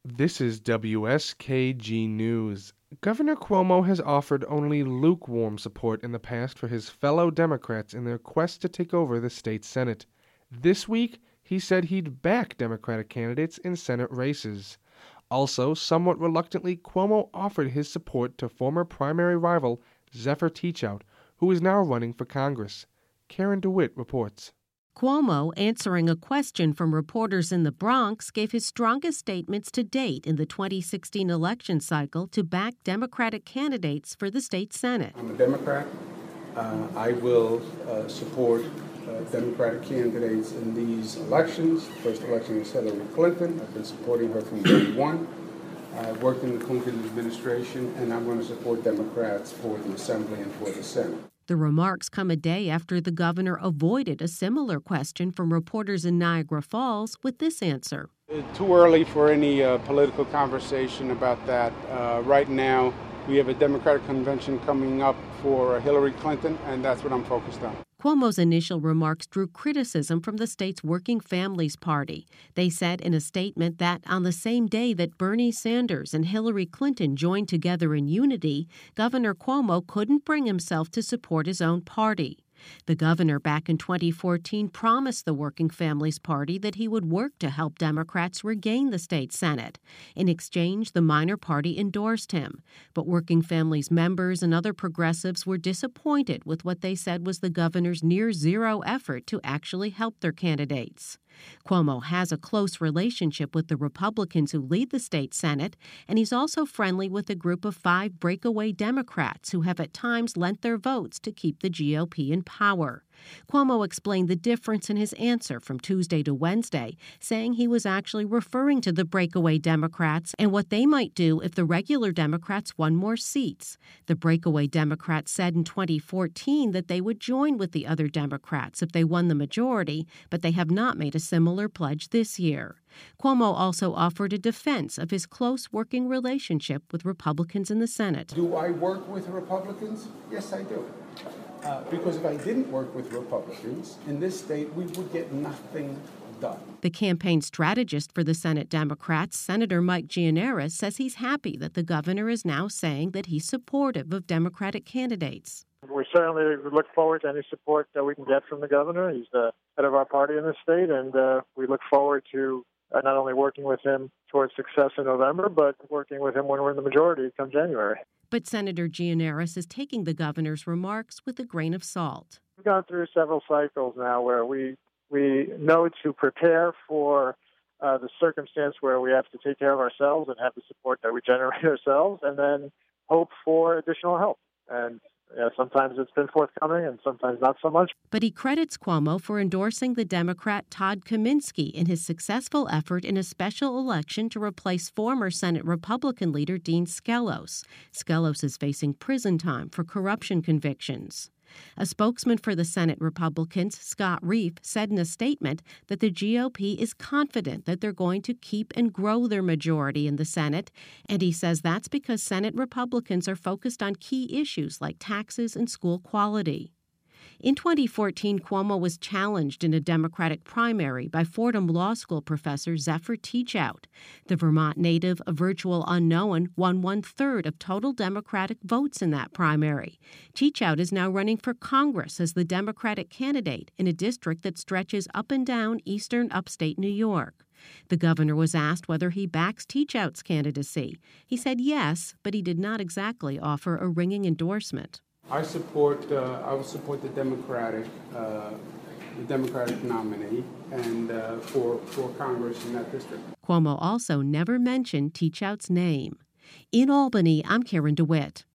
This is WSKG News. Governor Cuomo has offered only lukewarm support in the past for his fellow Democrats in their quest to take over the state Senate. This week, he said he'd back Democratic candidates in Senate races. Also, somewhat reluctantly, Cuomo offered his support to former primary rival Zephyr Teachout, who is now running for Congress. Karen DeWitt reports. Cuomo, answering a question from reporters in the Bronx, gave his strongest statements to date in the 2016 election cycle to back Democratic candidates for the state Senate. I'm a Democrat. I will support Democratic candidates in these elections. The first election is Hillary Clinton. I've been supporting her from day one. I've worked in the Clinton administration, and I'm going to support Democrats for the Assembly and for the Senate. The remarks come a day after the governor avoided a similar question from reporters in Niagara Falls with this answer. It's too early for any political conversation about that. Right now, we have a Democratic convention coming up for Hillary Clinton, and that's what I'm focused on. Cuomo's initial remarks drew criticism from the state's Working Families Party. They said in a statement that on the same day that Bernie Sanders and Hillary Clinton joined together in unity, Governor Cuomo couldn't bring himself to support his own party. The governor back in 2014 promised the Working Families Party that he would work to help Democrats regain the state Senate. In exchange, the minor party endorsed him. But Working Families members and other progressives were disappointed with what they said was the governor's near-zero effort to actually help their candidates. Cuomo has a close relationship with the Republicans who lead the state Senate, and he's also friendly with a group of 5 breakaway Democrats who have at times lent their votes to keep the GOP in power. Cuomo explained the difference in his answer from Tuesday to Wednesday, saying he was actually referring to the breakaway Democrats and what they might do if the regular Democrats won more seats. The breakaway Democrats said in 2014 that they would join with the other Democrats if they won the majority, but they have not made a similar pledge this year. Cuomo also offered a defense of his close working relationship with Republicans in the Senate. Do I work with Republicans? Yes, I do. Because if I didn't work with Republicans in this state, we would get nothing done. The campaign strategist for the Senate Democrats, Senator Mike Gianaris, says he's happy that the governor is now saying that he's supportive of Democratic candidates. We certainly look forward to any support that we can get from the governor. He's the head of our party in the state, and we look forward to not only working with him towards success in November, but working with him when we're in the majority come January. But Senator Gianaris is taking the governor's remarks with a grain of salt. We've gone through several cycles now where we know to prepare for the circumstance where we have to take care of ourselves and have the support that we generate ourselves, and then hope for additional help. And sometimes it's been forthcoming and sometimes not so much. But he credits Cuomo for endorsing the Democrat Todd Kaminsky in his successful effort in a special election to replace former Senate Republican leader Dean Skelos. Skelos is facing prison time for corruption convictions. A spokesman for the Senate Republicans, Scott Reif, said in a statement that the GOP is confident that they're going to keep and grow their majority in the Senate, and he says that's because Senate Republicans are focused on key issues like taxes and school quality. In 2014, Cuomo was challenged in a Democratic primary by Fordham Law School professor Zephyr Teachout. The Vermont native, a virtual unknown, won 1/3 of total Democratic votes in that primary. Teachout is now running for Congress as the Democratic candidate in a district that stretches up and down eastern upstate New York. The governor was asked whether he backs Teachout's candidacy. He said yes, but he did not exactly offer a ringing endorsement. I will support the Democratic nominee and for Congress in that district. Cuomo also never mentioned Teachout's name. In Albany, I'm Karen DeWitt.